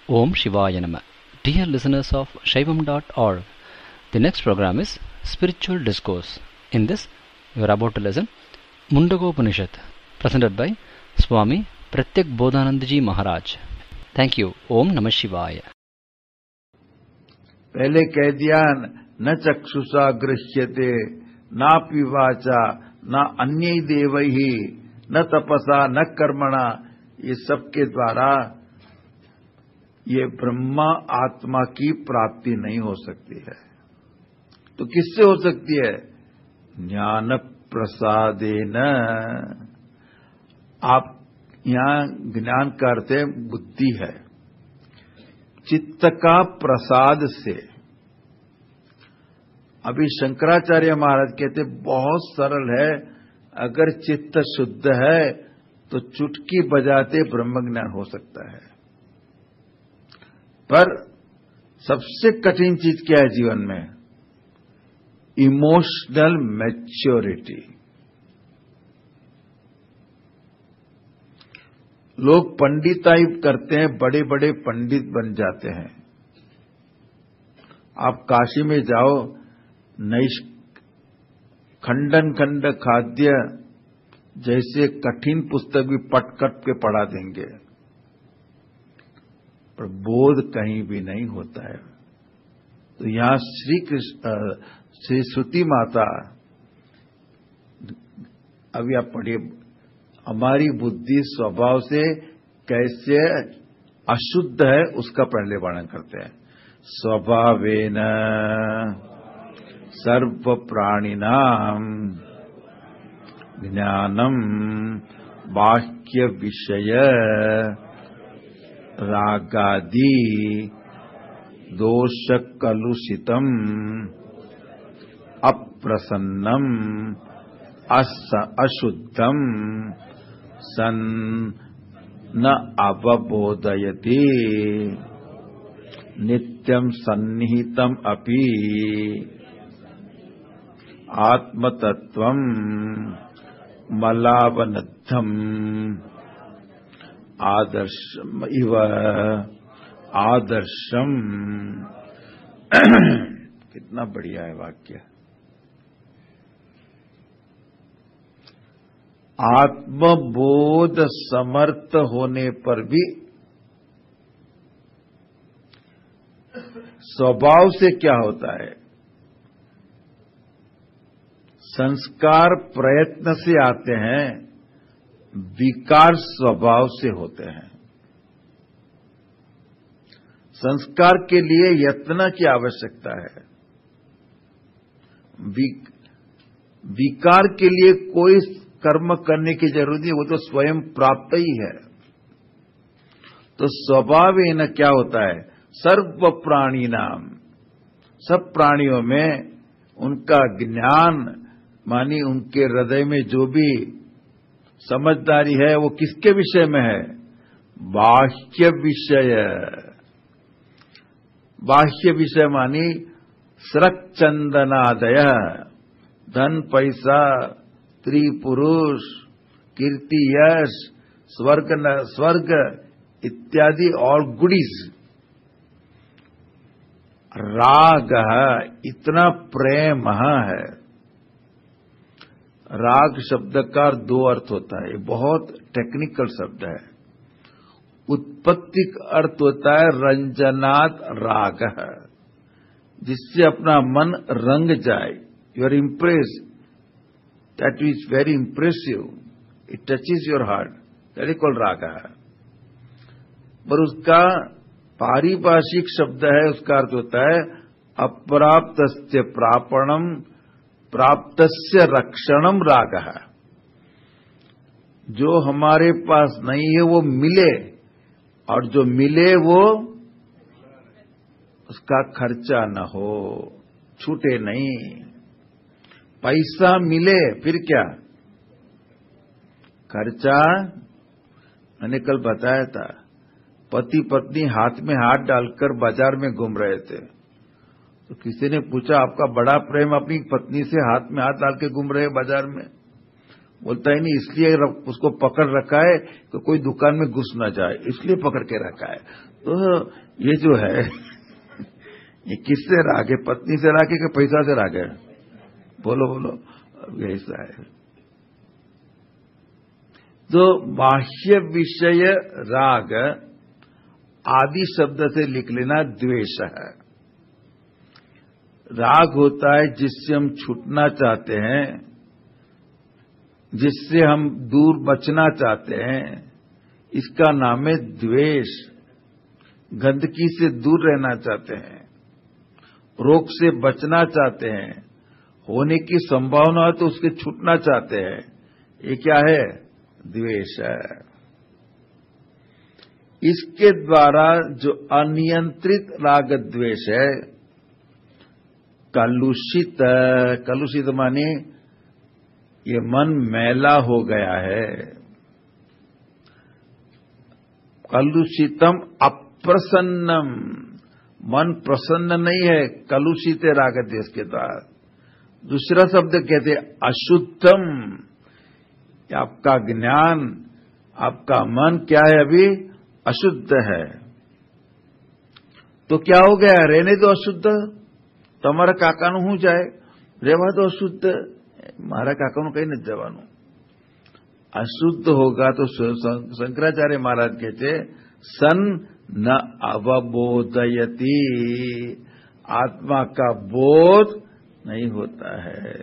Om Shivaya Nama. Dear listeners of Shaivam.org, the next program is Spiritual Discourse. In this, you are about to listen Mundagopanishad, presented by Swami Pratyak Bodhanandaji Maharaj. Thank you. Om Namah Shivaya. पहले कह दिया न चक्षुषा गृह्यते नापि वाचा न अन्य देवैहि न तपसा न कर्मणा, ये सबके द्वारा ये ब्रह्मा आत्मा की प्राप्ति नहीं हो सकती है। तो किससे हो सकती है? ज्ञान प्रसादेन। आप यहां ज्ञान का अर्थ है बुद्धि है, चित्त का प्रसाद से। अभी शंकराचार्य महाराज कहते बहुत सरल है, अगर चित्त शुद्ध है तो चुटकी बजाते ब्रह्म ज्ञान हो सकता है। पर सबसे कठिन चीज क्या है जीवन में? Emotional maturity. लोग पंडिताई करते हैं, बड़े बड़े पंडित बन जाते हैं। आप काशी में जाओ, खंडन खंड खाद्य जैसे कठिन पुस्तक भी पट के पढ़ा देंगे, पर बोध कहीं भी नहीं होता है। तो यहां श्री श्रुति माता, अभी आप पढ़िए, हमारी बुद्धि स्वभाव से कैसे अशुद्ध है उसका पहले वर्णन करते हैं। स्वभावेन सर्व प्राणिनाम ज्ञानम बाह्य विषय रागादि दोष कलुषितम अप्रसन्नम अशुद्धम सन न अवबोधयति नित्यं सन्निहितम अपि आत्मतत्वं मलावनद्धम आदर्शम इव आदर्शम। कितना बढ़िया है वाक्य। आत्मबोध समर्थ होने पर भी स्वभाव से क्या होता है? संस्कार प्रयत्न से आते हैं, विकार स्वभाव से होते हैं। संस्कार के लिए यत्न की आवश्यकता है, विकार के लिए कोई कर्म करने की जरूरत नहीं, वो तो स्वयं प्राप्त ही है। तो स्वभाव न क्या होता है? सर्व प्राणी नाम, सब प्राणियों में उनका ज्ञान मानी उनके हृदय में जो भी समझदारी है वो किसके विषय में है? बाह्य विषय। बाह्य विषय मानी स्रक चंदनादय, धन पैसा, स्त्री पुरुष, कीर्ति यश, स्वर्ग इत्यादि और गुडीज। राग इतना प्रेम है। राग शब्द का दो अर्थ होता है, बहुत टेक्निकल शब्द है। उत्पत्ति का अर्थ होता है रंजनात राग, जिससे अपना मन रंग जाए। You are impress, that is very impressive, it touches your heart, that is called raag. पर उसका पारिभाषिक शब्द है, उसका अर्थ होता है अप्राप्तस्य प्रापणम प्राप्तस्य रक्षणम राग। जो हमारे पास नहीं है वो मिले, और जो मिले वो उसका खर्चा न हो, छूटे नहीं। पैसा मिले फिर क्या खर्चा? मैंने कल बताया था, पति पत्नी हाथ में हाथ डालकर बाजार में घूम रहे थे, तो किसी ने पूछा आपका बड़ा प्रेम अपनी पत्नी से हाथ में हाथ डाल के घूम रहे बाजार में? बोलता ही नहीं, इसलिए उसको पकड़ रखा है कि कोई दुकान में घुस ना जाए, इसलिए पकड़ के रखा है। तो ये जो है ये किससे राग है? पत्नी से राग है कि पैसा से राग है? बोलो बोलो, अब ऐसा है। तो बाह्य विषय राग आदि शब्द से लिख लेना द्वेष है। राग होता है जिससे हम छूटना चाहते हैं, जिससे हम दूर बचना चाहते हैं, इसका नाम है द्वेष। गंदगी से दूर रहना चाहते हैं, रोग से बचना चाहते हैं, होने की संभावना है तो उसके छूटना चाहते हैं, ये क्या है? द्वेष है। इसके द्वारा जो अनियंत्रित राग द्वेष है, कलुषित माने ये मन मैला हो गया है। कलुषितम अप्रसन्नम, मन प्रसन्न नहीं है कलुषित राग द्वेष के द्वारा। दूसरा शब्द कहते अशुद्धम, आपका ज्ञान, आपका मन क्या है? अभी अशुद्ध है। तो क्या हो गया? रहने दो अशुद्ध, તમારા કાકાનું શું જાય? રહેવા દો અશુદ્ધ, મારા કાકાનું કઈ નથી જવાનું। अशुद्ध होगा तो शंकराचार्य महाराज कहते सन न अवबोधयति, आत्मा का बोध नहीं होता है।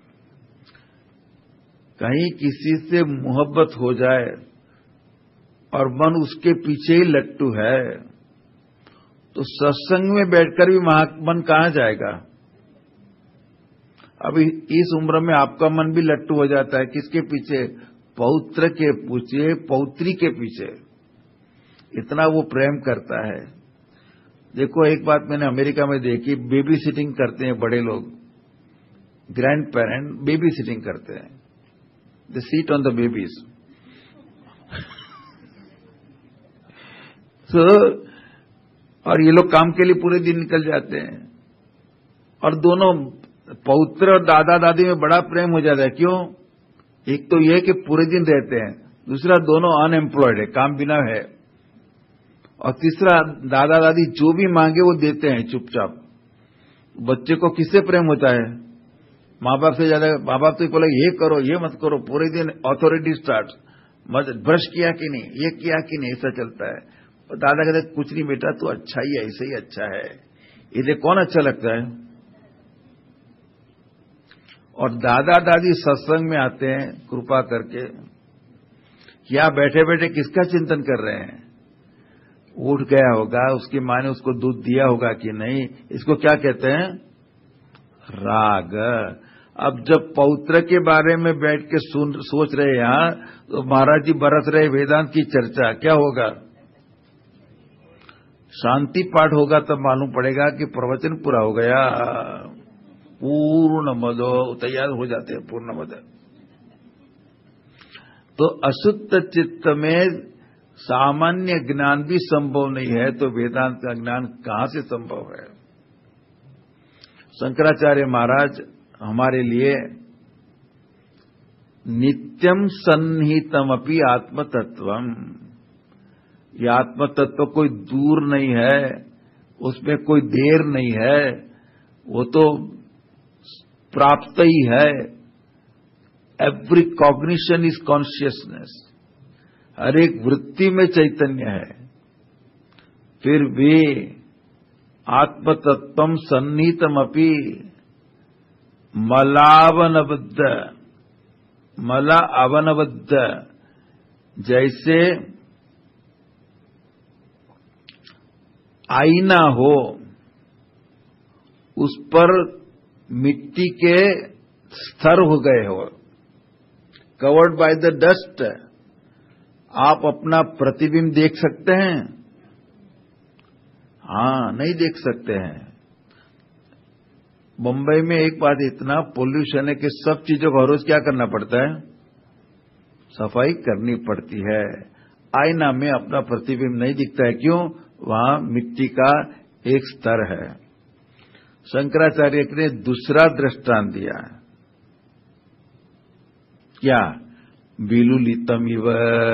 कहीं किसी से मोहब्बत हो जाए और मन उसके पीछे ही लट्टू है, तो सत्संग में बैठकर भी मन कहां जाएगा? अभी इस उम्र में आपका मन भी लट्टू हो जाता है। किसके पीछे? पौत्र के पीछे, पौत्री के पीछे। इतना वो प्रेम करता है। देखो, एक बात मैंने अमेरिका में देखी, बेबी सिटिंग करते हैं बड़े लोग, ग्रैंड पेरेंट बेबी सिटिंग करते हैं, they sit on the babies. और ये लोग काम के लिए पूरे दिन निकल जाते हैं, और दोनों पौत्र और दादा दादी में बड़ा प्रेम हो जाता है। क्यों? एक तो ये कि पूरे दिन रहते हैं, दूसरा दोनों अनएम्प्लॉयड है, काम बिना है, और तीसरा दादा दादी जो भी मांगे वो देते हैं चुपचाप। बच्चे को किससे प्रेम होता है? माँ बाप से ज्यादा। माँ बाप तो बोले ये करो, ये मत करो, पूरे दिन अथॉरिटी स्टार्ट, ब्रश किया कि नहीं, ये किया कि नहीं, ऐसा चलता है। और दादा कहते कुछ नहीं बेटा, तू अच्छा ही है, ऐसे ही अच्छा है। इसे कौन अच्छा लगता है? और दादा दादी सत्संग में आते हैं कृपा करके, क्या बैठे बैठे किसका चिंतन कर रहे हैं? उठ गया होगा, उसकी माँ ने उसको दूध दिया होगा कि नहीं, इसको क्या कहते हैं? राग। अब जब पौत्र के बारे में बैठ के सोच रहे यहां, तो महाराज जी बरस रहे वेदांत की चर्चा, क्या होगा? शांति पाठ होगा, तब मालूम पड़ेगा कि प्रवचन पूरा हो गया। पूर्ण मदो, तैयार हो जाते हैं पूर्ण मद। तो अशुद्ध चित्त में सामान्य ज्ञान भी संभव नहीं है, तो वेदांत का ज्ञान कहां से संभव है? शंकराचार्य महाराज हमारे लिए नित्यम सन्निहितमपि आत्मतत्वम, ये आत्मतत्व कोई दूर नहीं है, उसमें कोई देर नहीं है, वो तो प्राप्त ही है। एवरी कॉग्निशन इज कॉन्शियसनेस, हर एक वृत्ति में चैतन्य है। फिर भी आत्मतत्वम सन्निहितमपि मलावनबद्ध, मला अवनबद्ध, जैसे आईना हो, उस पर मिट्टी के स्तर हो गए हो, कवर्ड बाय द डस्ट। आप अपना प्रतिबिंब देख सकते हैं? हाँ, नहीं देख सकते हैं। मुंबई में एक बात, इतना पोल्यूशन है कि सब चीजों को हर रोज क्या करना पड़ता है? सफाई करनी पड़ती है। आईना में अपना प्रतिबिंब नहीं दिखता है। क्यों? वहां मिट्टी का एक स्तर है। शंकराचार्य ने दूसरा दृष्टांत दिया। क्या? विलुलितमिव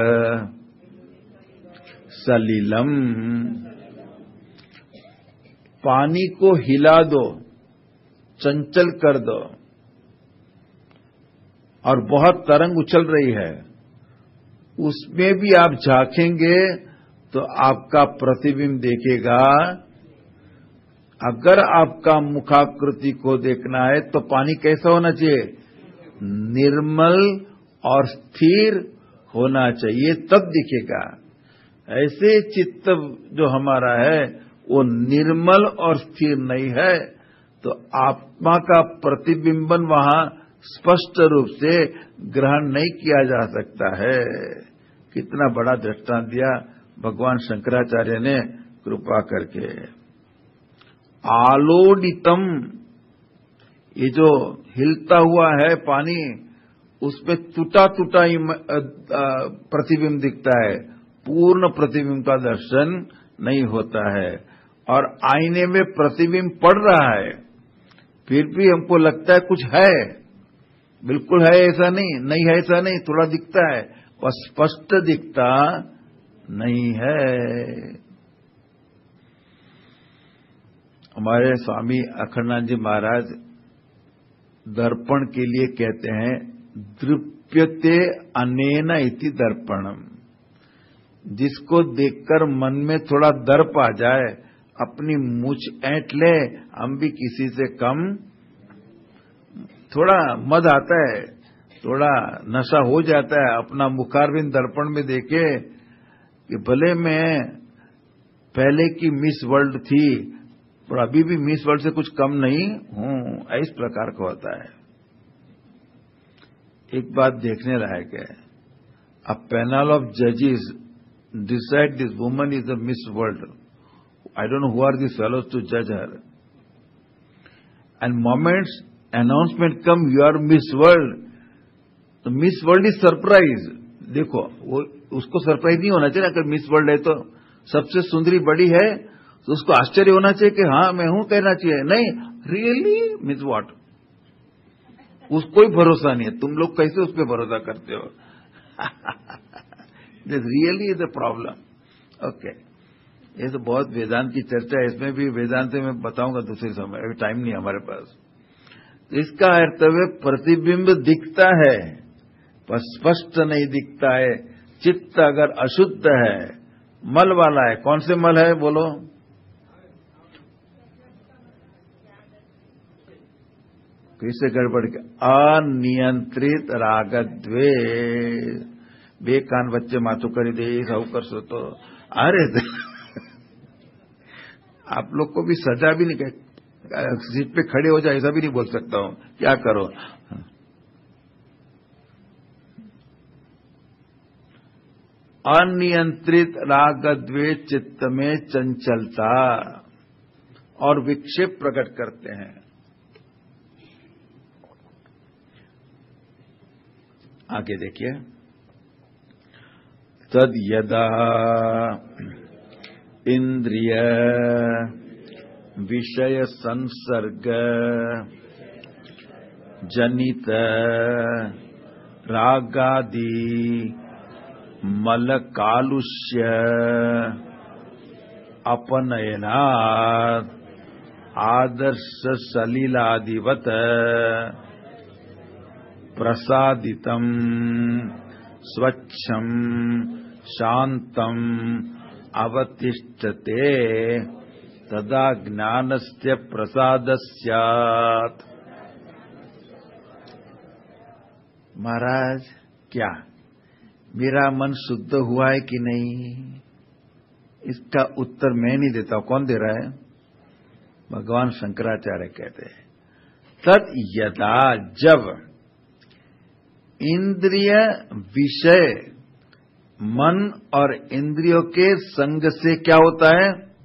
सलिलम। पानी को हिला दो, चंचल कर दो, और बहुत तरंग उछल रही है, उसमें भी आप झांकेंगे तो आपका प्रतिबिंब देखेगा। अगर आपका मुखाकृति को देखना है तो पानी कैसा होना चाहिए? निर्मल और स्थिर होना चाहिए, तब दिखेगा। ऐसे चित्त जो हमारा है वो निर्मल और स्थिर नहीं है, तो आत्मा का प्रतिबिंबन वहां स्पष्ट रूप से ग्रहण नहीं किया जा सकता है। कितना बड़ा दृष्टांत दिया भगवान शंकराचार्य ने कृपा करके। आलोडितम, ये जो हिलता हुआ है पानी, उसमें टूटा टूटा प्रतिबिंब दिखता है, पूर्ण प्रतिबिंब का दर्शन नहीं होता है। और आईने में प्रतिबिंब पड़ रहा है, फिर भी हमको लगता है कुछ है। बिल्कुल है ऐसा नहीं, नहीं है ऐसा नहीं, थोड़ा दिखता है, पर स्पष्ट दिखता नहीं है। हमारे स्वामी अखंडानंद जी महाराज दर्पण के लिए कहते हैं, दृप्यते अनेन इति दर्पणम। जिसको देखकर मन में थोड़ा दर्प आ जाए, अपनी मूछ ऐंठ ले, हम भी किसी से कम, थोड़ा मद आता है, थोड़ा नशा हो जाता है, अपना मुखारविंद दर्पण में देखे कि भले मैं पहले की मिस वर्ल्ड थी पर अभी भी मिस वर्ल्ड से कुछ कम नहीं हूं, इस प्रकार का होता है। एक बात देखने लायक है, अ पैनल ऑफ जजेस decide this woman is the Miss World. I don't know who are these fellows to judge her. And moments announcement come, you are Miss World. तो Miss World is surprise. देखो, वो उसको surprise नहीं होना चाहिए। अगर miss world है तो सबसे सुंदरी बड़ी है तो उसको आश्चर्य होना चाहिए कि हाँ मैं हूं कहना चाहिए। नहीं, रियली मिस व्हाट, उसको कोई भरोसा नहीं है। तुम लोग कैसे उस पर भरोसा करते हो? This really is the problem. Okay, ये तो बहुत वेदांत की चर्चा है, इसमें भी वेदांत मैं बताऊंगा दूसरे समय, अभी टाइम नहीं हमारे पास। तो इसका अर्थ है प्रतिबिंब दिखता है पर स्पष्ट नहीं दिखता है। चित्त अगर अशुद्ध है, मल वाला है, कौन से मल है बोलो? कैसे गड़बड़ के? अनियंत्रित राग द्वेष। बेकान बच्चे माथो करी दे, सब कर सो तो अरे आप लोग को भी सजा भी नहीं, कह सीट पे खड़े हो जाए ऐसा भी नहीं बोल सकता हूं, क्या करो। अनियंत्रित राग द्वेष चित्त में चंचलता और विक्षेप प्रकट करते हैं। आगे देखिए, तद यदा इंद्रिय विषय संसर्ग जनित रागादि मल कालुष्य अपनयनात् आदर्श सलिलादिवत प्रसादितम स्वच्छम शांतम अवतिष्ठते तदा ज्ञानस्य प्रसाद स्यात्। महाराज, क्या मेरा मन शुद्ध हुआ है कि नहीं? इसका उत्तर मैं नहीं देता, कौन दे रहा है? भगवान शंकराचार्य कहते हैं, तद यदा, जब इंद्रिय विषय मन और इंद्रियों के संग से क्या होता है?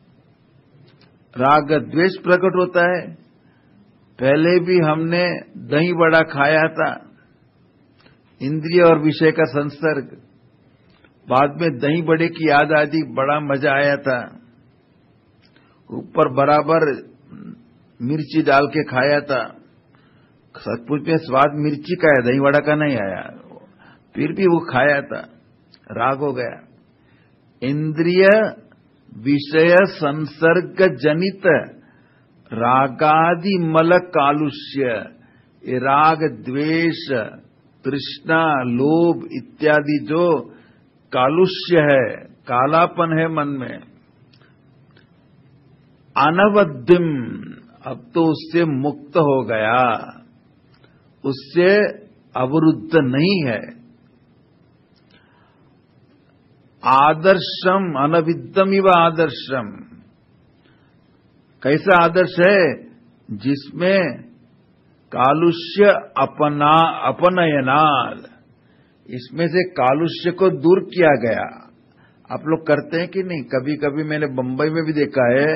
राग द्वेष प्रकट होता है। पहले भी हमने दही बड़ा खाया था, इंद्रिय और विषय का संसर्ग, बाद में दही बड़े की याद आती, बड़ा मजा आया था, ऊपर बराबर मिर्ची डाल के खाया था, सचमुच में स्वाद मिर्ची का है, दही बड़ा का नहीं आया। फिर भी वो खाया था, राग हो गया। इंद्रिय विषय संसर्ग जनित रागादि मल कालुष्य, ये राग द्वेष तृष्णा लोभ इत्यादि जो कालुष्य है, कालापन है मन में, अनवद्यम, अब तो उससे मुक्त हो गया, उससे अवरुद्ध नहीं है। आदर्शम अनविद्यम इव आदर्शम, कैसा आदर्श है? जिसमें कालुष्य अपनयनाल, इसमें से कालुष्य को दूर किया गया। आप लोग करते हैं कि नहीं? कभी कभी मैंने बंबई में भी देखा है,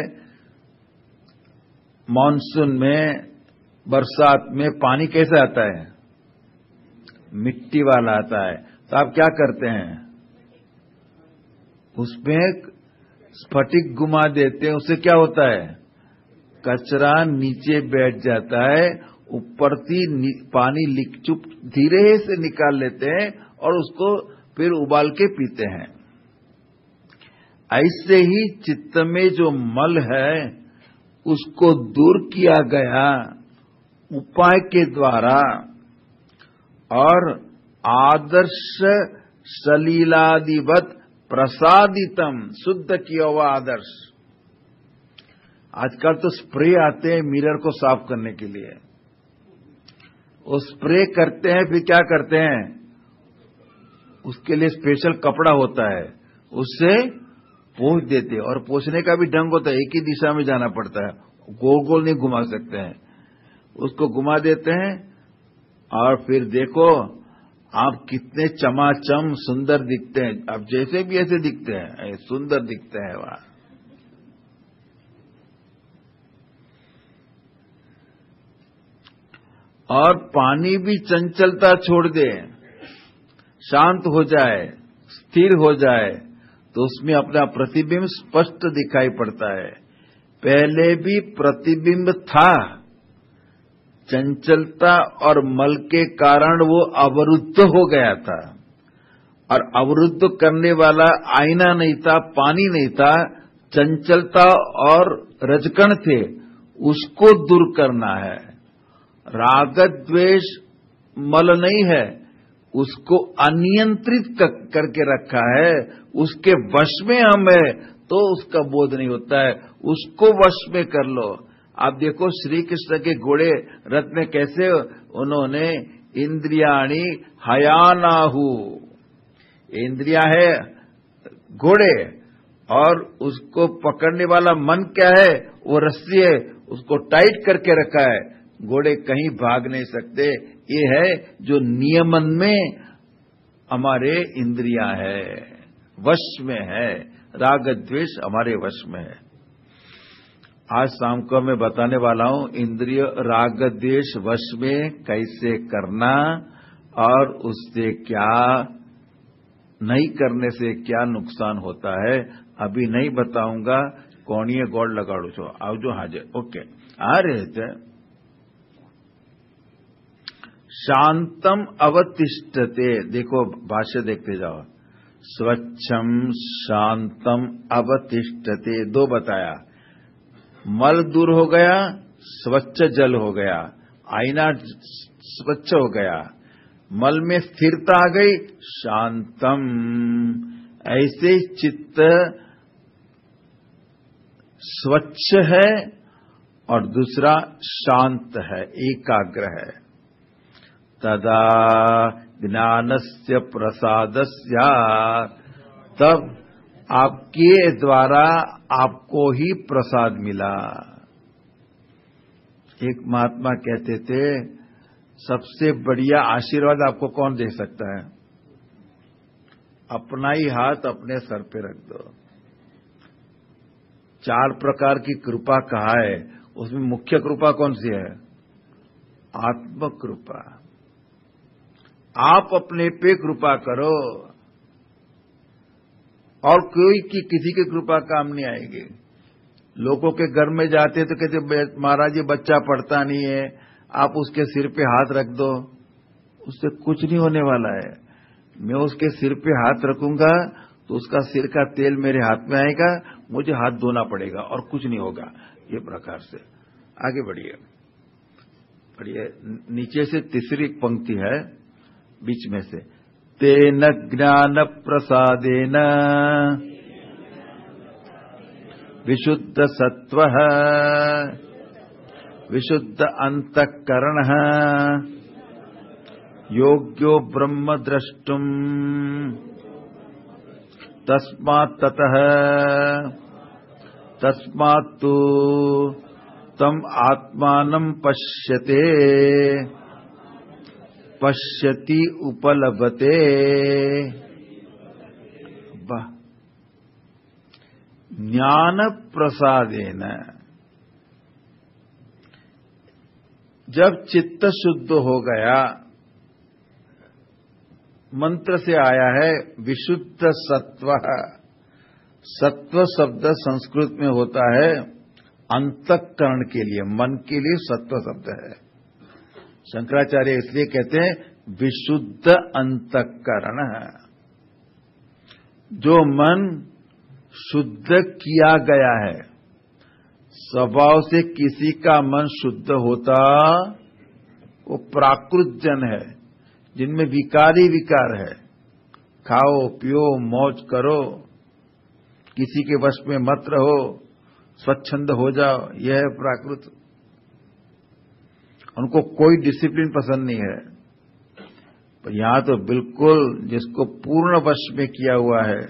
मॉनसून में बरसात में पानी कैसा आता है? मिट्टी वाला आता है। तो आप क्या करते हैं? उसमें स्फटिक घुमा देते हैं, उससे क्या होता है? कचरा नीचे बैठ जाता है, ऊपर से पानी लिकचुप धीरे से निकाल लेते हैं और उसको फिर उबाल के पीते हैं। ऐसे ही चित्त में जो मल है उसको दूर किया गया उपाय के द्वारा, और आदर्श सलीलादिवत प्रसादितम, शुद्ध किया हुआ आदर्श। आजकल तो स्प्रे आते हैं मिरर को साफ करने के लिए, वो स्प्रे करते हैं, फिर क्या करते हैं? उसके लिए स्पेशल कपड़ा होता है, उससे पोंछ देते हैं। और पोंछने का भी ढंग होता है, एक ही दिशा में जाना पड़ता है, गोल गोल नहीं घुमा सकते हैं। उसको घुमा देते हैं और फिर देखो आप कितने चमाचम सुंदर दिखते हैं। आप जैसे भी ऐसे दिखते हैं, सुंदर दिखते हैं वहां। और पानी भी चंचलता छोड़ दे, शांत हो जाए, स्थिर हो जाए, तो उसमें अपना प्रतिबिंब स्पष्ट दिखाई पड़ता है। पहले भी प्रतिबिंब था, चंचलता और मल के कारण वो अवरुद्ध हो गया था, और अवरुद्ध करने वाला आईना नहीं था, पानी नहीं था, चंचलता और रजकण थे, उसको दूर करना है। राग द्वेष मल नहीं है, उसको अनियंत्रित करके रखा है, उसके वश में हम है तो उसका बोध नहीं होता है, उसको वश में कर लो। आप देखो श्री कृष्ण के घोड़े रथ में कैसे उन्होंने इंद्रियाणी हयानाहु, इंद्रिया है घोड़े और उसको पकड़ने वाला मन क्या है? वो रस्सी है, उसको टाइट करके रखा है, घोड़े कहीं भाग नहीं सकते। ये है जो नियमन में हमारे इंद्रियां है, वश में है, राग द्वेष हमारे वश में है। आज शाम को मैं बताने वाला हूं इंद्रिय राग द्वेष वश में कैसे करना, और उससे क्या नहीं करने से क्या नुकसान होता है, अभी नहीं बताऊंगा। कोणीय गौड़ लगाड़ू छो आवजो हाजिर। ओके, आ रहे थे। शांतम अवतिष्ठते, देखो भाष्य देखते जाओ। स्वच्छम शांतम अवतिष्ठते, दो बताया। मल दूर हो गया, स्वच्छ जल हो गया, आईना स्वच्छ हो गया, मल में स्थिरता आ गई, शांतम। ऐसे चित्त स्वच्छ है और दूसरा शांत है, एकाग्र है। तदा ज्ञानस्य प्रसादस्य, तब आपके द्वारा आपको ही प्रसाद मिला। एक महात्मा कहते थे, सबसे बढ़िया आशीर्वाद आपको कौन दे सकता है? अपना ही हाथ अपने सर पे रख दो। 4 प्रकार की कृपा कहा है, उसमें मुख्य कृपा कौन सी है? आत्म कृपा। आप अपने पे कृपा करो, और कोई की किसी की कृपा काम नहीं आएगी। लोगों के घर में जाते तो कहते महाराज ये बच्चा पढ़ता नहीं है, आप उसके सिर पे हाथ रख दो, उससे कुछ नहीं होने वाला है। मैं उसके सिर पे हाथ रखूंगा तो उसका सिर का तेल मेरे हाथ में आएगा, मुझे हाथ धोना पड़ेगा और कुछ नहीं होगा। ये प्रकार से आगे बढ़िए। नीचे से तीसरी पंक्ति है बीच में से, तेन ज्ञान प्रसादेन विशुद्ध सत्वः विशुद्ध अंतःकरणः योग्यो ब्रह्म द्रष्टुम तस्मात्तु तम आत्मानं पश्यति उपलभते। ज्ञान प्रसादेन, जब चित्त शुद्ध हो गया, मंत्र से आया है विशुद्ध सत्व। सत्व शब्द संस्कृत में होता है अंतःकरण के लिए, मन के लिए सत्व शब्द है। शंकराचार्य इसलिए कहते हैं विशुद्ध अंतःकरण, जो मन शुद्ध किया गया है। स्वभाव से किसी का मन शुद्ध होता वो प्राकृत जन है, जिनमें विकारी विकार है। खाओ पियो मौज करो, किसी के वश में मत रहो, स्वच्छंद हो जाओ, यह है प्राकृत। उनको कोई डिसिप्लिन पसंद नहीं है। पर यहां तो बिल्कुल जिसको पूर्ण वश में किया हुआ है,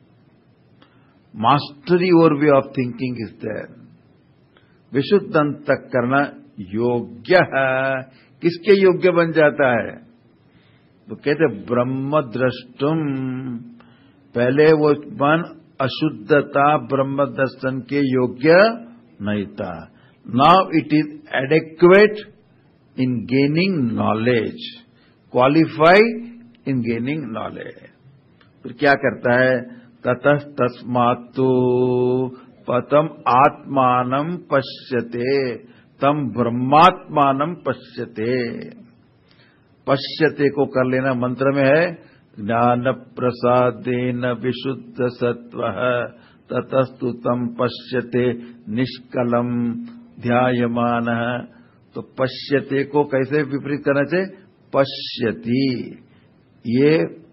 मास्टरी और way of thinking is there. विशुद्ध अंतःकरण योग्य है। किसके योग्य बन जाता है? तो कहते ब्रह्म द्रष्टुम, पहले वो मन अशुद्धता ब्रह्म दर्शन के योग्य नहीं था। Now it is adequate in gaining knowledge, qualified in gaining knowledge. फिर क्या करता है? ततः तस्मात्तु पतम आत्मानं पश्यते तम ब्रह्मात्मानं पश्यते। पश्यते को कर लेना मंत्र में है ज्ञान प्रसादेन विशुद्ध सत्वः ततस्तु तम पश्यते निष्कलम ध्यायमानः। तो पश्यते को कैसे विपरीत करना चाहिए? पश्यति। ये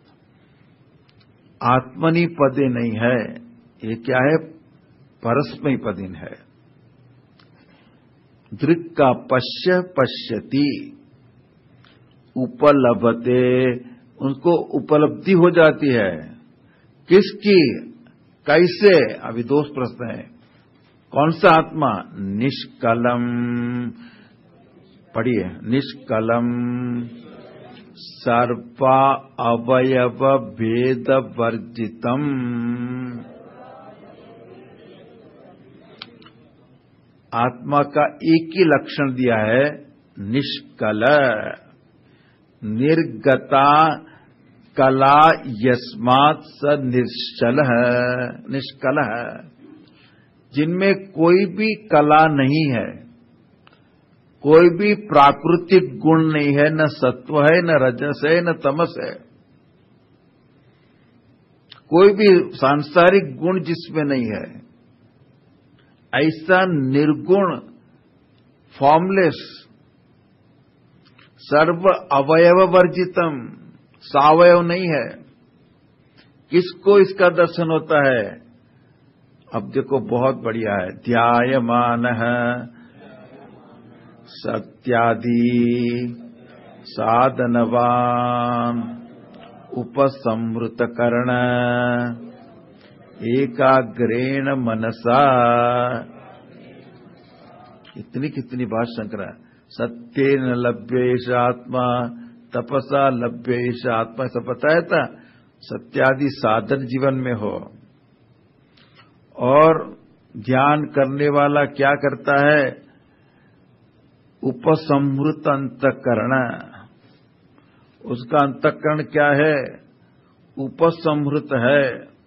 आत्मनि पदे नहीं है, ये क्या है? परस्मै पदिन है। दृक् का पश्य पश्यति, उपलभते, उनको उपलब्धि हो जाती है। किसकी? कैसे? अभी दो प्रश्न है। कौन सा आत्मा? निष्कलम। पढ़िए, निष्कलम सर्वा अवयव भेद वर्जितम। आत्मा का एक ही लक्षण दिया है, निष्कल। निर्गता कला यस्मात् स निश्चल है, निष्कल है। जिनमें कोई भी कला नहीं है, कोई भी प्राकृतिक गुण नहीं है, न सत्व है, न रजस है, न तमस है। कोई भी सांसारिक गुण जिसमें नहीं है, ऐसा निर्गुण फॉर्मलेस सर्व अवयव वर्जितम, सावयव नहीं है। किसको इसका दर्शन होता है? अब देखो बहुत बढ़िया है। ध्यायमानः सत्यादि साधनवान उपसंहृतकर्ण एकाग्रेण मनसा। कितनी बात शंकरा। सत्येन लभ्येष आत्मा तपसा लभ्येष आत्मा, ऐसा बताया था। सत्यादि साधन जीवन में हो और ध्यान करने वाला क्या करता है? उपसंहृत अंतःकरण। उसका अंतःकरण क्या है? उपसंहृत है,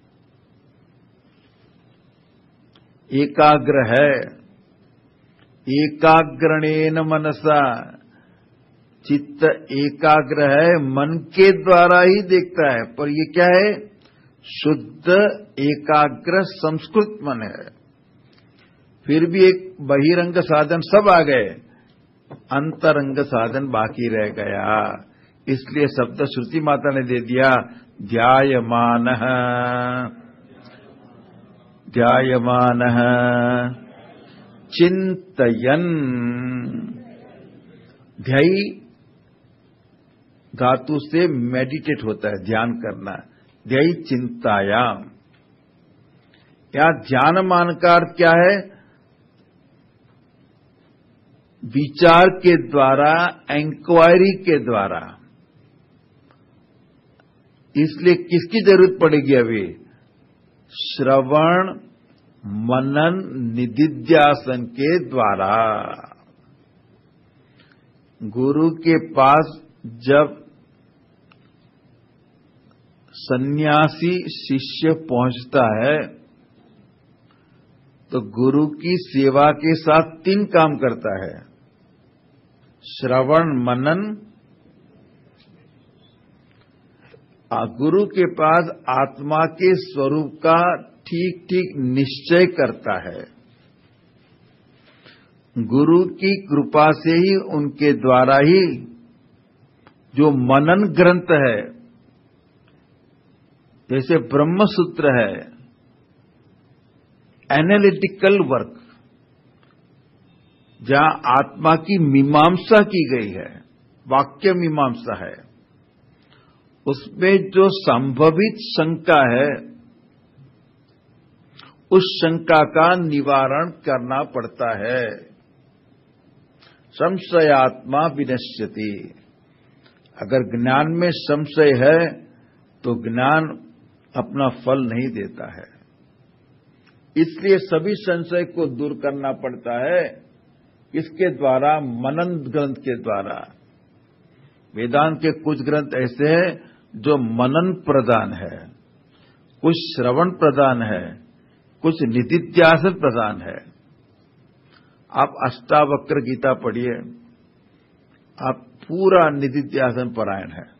एकाग्र है। एकाग्रणेन मनसा, चित्त एकाग्र है, मन के द्वारा ही देखता है, पर ये क्या है? शुद्ध एकाग्र संस्कृत मन है। फिर भी एक बहिरंग साधन सब आ गए, अंतरंग साधन बाकी रह गया। इसलिए शब्द श्रुति माता ने दे दिया ध्यायमानः ध्यायमानः चिंतयन्। ध्यायी धातु से मेडिटेट होता है, ध्यान करना। ध्यायी चिंतायाम। या ध्यान मान का अर्थ क्या है? विचार के द्वारा, इंक्वायरी के द्वारा। इसलिए किसकी जरूरत पड़ेगी अभी? श्रवण मनन निधिध्यासन के द्वारा। गुरु के पास जब सन्यासी शिष्य पहुंचता है तो गुरु की सेवा के साथ 3 काम करता है, श्रवण मनन। गुरु के पास आत्मा के स्वरूप का ठीक ठीक निश्चय करता है। गुरु की कृपा से ही, उनके द्वारा ही जो मनन ग्रंथ है, जैसे ब्रह्म सूत्र है, एनालिटिकल वर्क, जहां आत्मा की मीमांसा की गई है, वाक्य मीमांसा है, उसमें जो संभवित शंका है, उस शंका का निवारण करना पड़ता है। संशयात्मा विनश्यति। अगर ज्ञान में संशय है तो ज्ञान अपना फल नहीं देता है। इसलिए सभी संशय को दूर करना पड़ता है। इसके द्वारा, मनन ग्रंथ के द्वारा। वेदांत के कुछ ग्रंथ ऐसे हैं जो मनन प्रदान है, कुछ श्रवण प्रदान है, कुछ निधिध्यासन प्रदान है। आप अष्टावक्र गीता पढ़िए, आप पूरा निधिध्यासन परायण है।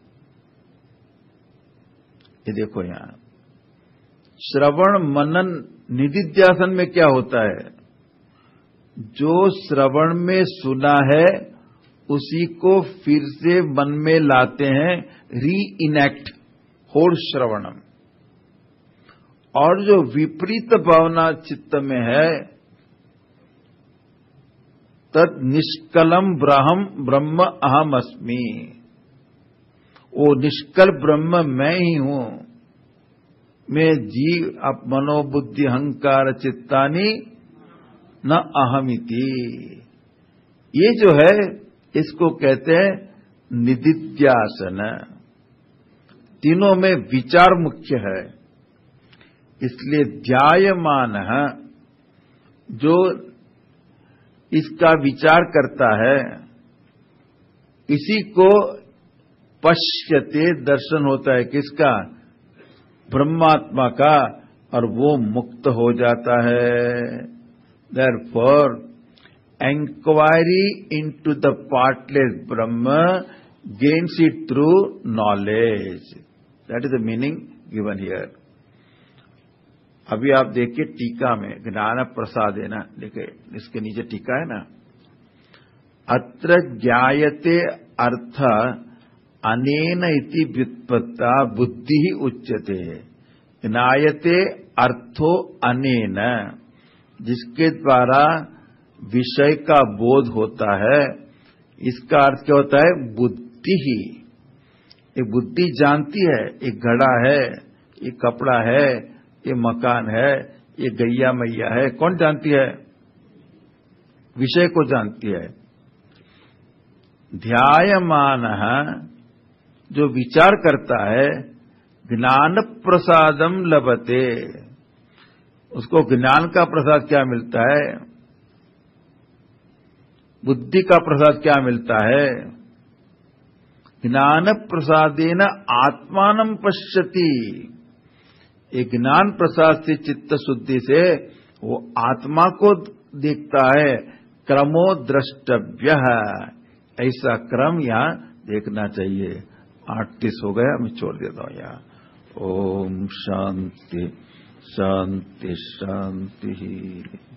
ये देखो यहां श्रवण मनन निधिध्यासन में क्या होता है? जो श्रवण में सुना है उसी को फिर से मन में लाते हैं, री इनेक्ट, होड़ श्रवणम। और जो विपरीत भावना चित्त में है, तद निष्कलम ब्रह्म अहम अस्मि। वो निष्कल ब्रह्म मैं ही हूं। मैं जीव अप मनोबुद्धि अहंकार चित्तानि न अहमिति। ये जो है, इसको कहते हैं निधिध्यासन। तीनों में विचार मुख्य है। इसलिए ध्यायमान, जो इसका विचार करता है, इसी को पश्यते, दर्शन होता है किसका? ब्रह्मात्मा का, और वो मुक्त हो जाता है। Therefore, inquiry into the partless Brahma gains it through knowledge. That is the meaning given here. अभी आप देखिए टीका में, ज्ञान प्रसाद है ना, देखिए इसके नीचे टीका है ना, अत्र ज्ञायते अर्थ अनेन इति व्युत्पत्ता बुद्धि ही उच्यते। ज्ञायते अर्थो अनेन, जिसके द्वारा विषय का बोध होता है, इसका अर्थ क्या होता है? बुद्धि ही। एक बुद्धि जानती है, एक घड़ा है, ये कपड़ा है, ये मकान है, ये गैया मैया है। कौन जानती है? विषय को जानती है। ध्यायमानः, जो विचार करता है, ज्ञान प्रसादम लभते, उसको ज्ञान का प्रसाद क्या मिलता है? बुद्धि का प्रसाद क्या मिलता है? ज्ञान प्रसादेन आत्मानं पश्यति। एक ज्ञान प्रसाद से, चित्त शुद्धि से वो आत्मा को देखता है। क्रमो द्रष्टव्य, ऐसा क्रम यहाँ देखना चाहिए। 38 हो गया, मैं छोड़ देता हूँ यहाँ। ओम शांति शांति शांति।